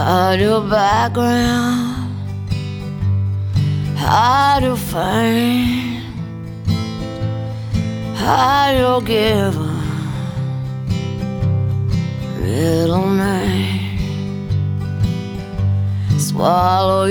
hide your background, hide your fame, hide your given middle name. Swallow